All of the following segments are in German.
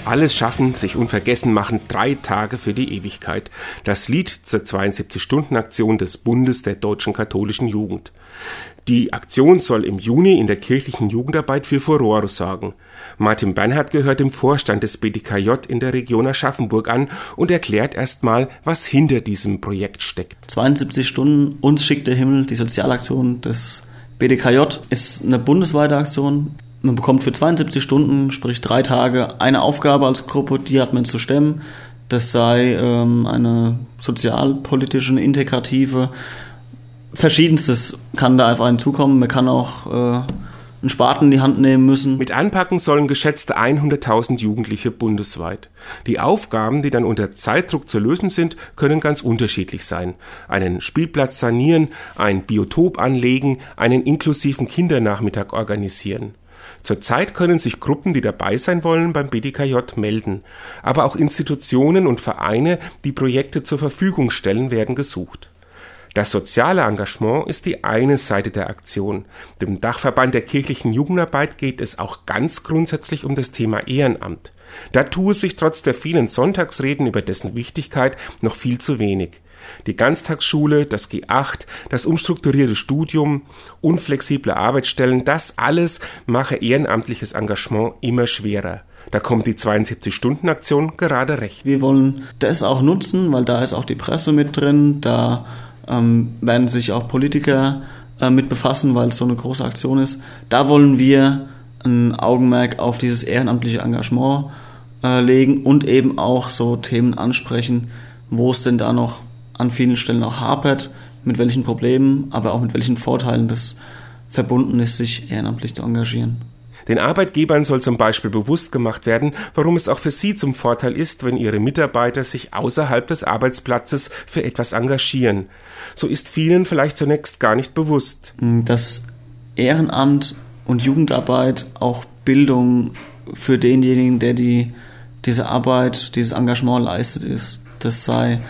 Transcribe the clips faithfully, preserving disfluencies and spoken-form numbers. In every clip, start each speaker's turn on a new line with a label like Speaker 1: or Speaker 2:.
Speaker 1: Alles schaffen, sich unvergessen machen, drei Tage für die Ewigkeit. Das Lied zur zweiundsiebzig-Stunden-Aktion des Bundes der Deutschen Katholischen Jugend. Die Aktion soll im Juni in der kirchlichen Jugendarbeit für Furore sorgen. Martin Bernhard gehört dem Vorstand des B D K J in der Region Aschaffenburg an und erklärt erstmal, was hinter diesem Projekt steckt.
Speaker 2: zweiundsiebzig Stunden, uns schickt der Himmel, die Sozialaktion des B D K J, ist eine bundesweite Aktion. Man bekommt für zweiundsiebzig Stunden, sprich drei Tage, eine Aufgabe als Gruppe, die hat man zu stemmen. Das sei ähm, eine sozialpolitische, eine integrative, Verschiedenstes kann da einfach hinzukommen. Man kann auch äh, einen Spaten in die Hand nehmen müssen.
Speaker 1: Mit anpacken sollen geschätzte hunderttausend Jugendliche bundesweit. Die Aufgaben, die dann unter Zeitdruck zu lösen sind, können ganz unterschiedlich sein. Einen Spielplatz sanieren, ein Biotop anlegen, einen inklusiven Kindernachmittag organisieren. Zurzeit können sich Gruppen, die dabei sein wollen, beim B D K J melden. Aber auch Institutionen und Vereine, die Projekte zur Verfügung stellen, werden gesucht. Das soziale Engagement ist die eine Seite der Aktion. Dem Dachverband der kirchlichen Jugendarbeit geht es auch ganz grundsätzlich um das Thema Ehrenamt. Da tue sich trotz der vielen Sonntagsreden über dessen Wichtigkeit noch viel zu wenig. Die Ganztagsschule, das G acht, das umstrukturierte Studium, unflexible Arbeitsstellen, das alles mache ehrenamtliches Engagement immer schwerer. Da kommt die zweiundsiebzig-Stunden-Aktion gerade recht.
Speaker 2: Wir wollen das auch nutzen, weil da ist auch die Presse mit drin, da ähm, werden sich auch Politiker äh, mit befassen, weil es so eine große Aktion ist. Da wollen wir ein Augenmerk auf dieses ehrenamtliche Engagement äh, legen und eben auch so Themen ansprechen, wo es denn da noch an vielen Stellen auch hapert, mit welchen Problemen, aber auch mit welchen Vorteilen das verbunden ist, sich ehrenamtlich zu engagieren.
Speaker 1: Den Arbeitgebern soll zum Beispiel bewusst gemacht werden, warum es auch für sie zum Vorteil ist, wenn ihre Mitarbeiter sich außerhalb des Arbeitsplatzes für etwas engagieren. So ist vielen vielleicht zunächst gar nicht bewusst.
Speaker 2: Dass Ehrenamt und Jugendarbeit auch Bildung für denjenigen, der die, diese Arbeit, dieses Engagement leistet, ist. Das sei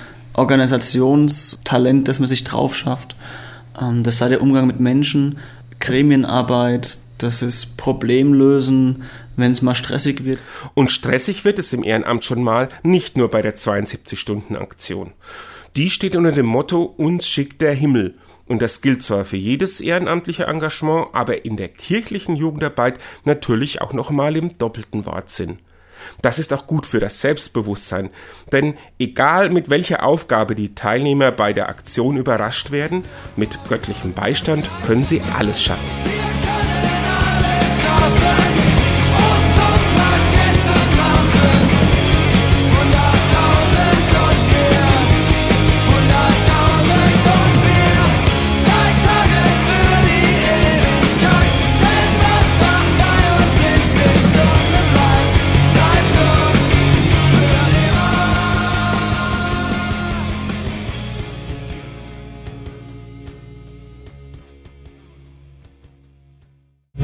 Speaker 2: Organisationstalent, das man sich drauf schafft. Das sei der Umgang mit Menschen, Gremienarbeit, das ist Problemlösen, wenn es mal stressig wird.
Speaker 1: Und stressig wird es im Ehrenamt schon mal, nicht nur bei der zweiundsiebzig-Stunden-Aktion. Die steht unter dem Motto, uns schickt der Himmel. Und das gilt zwar für jedes ehrenamtliche Engagement, aber in der kirchlichen Jugendarbeit natürlich auch nochmal im doppelten Wortsinn. Das ist auch gut für das Selbstbewusstsein, denn egal mit welcher Aufgabe die Teilnehmer bei der Aktion überrascht werden, mit göttlichem Beistand können sie alles schaffen.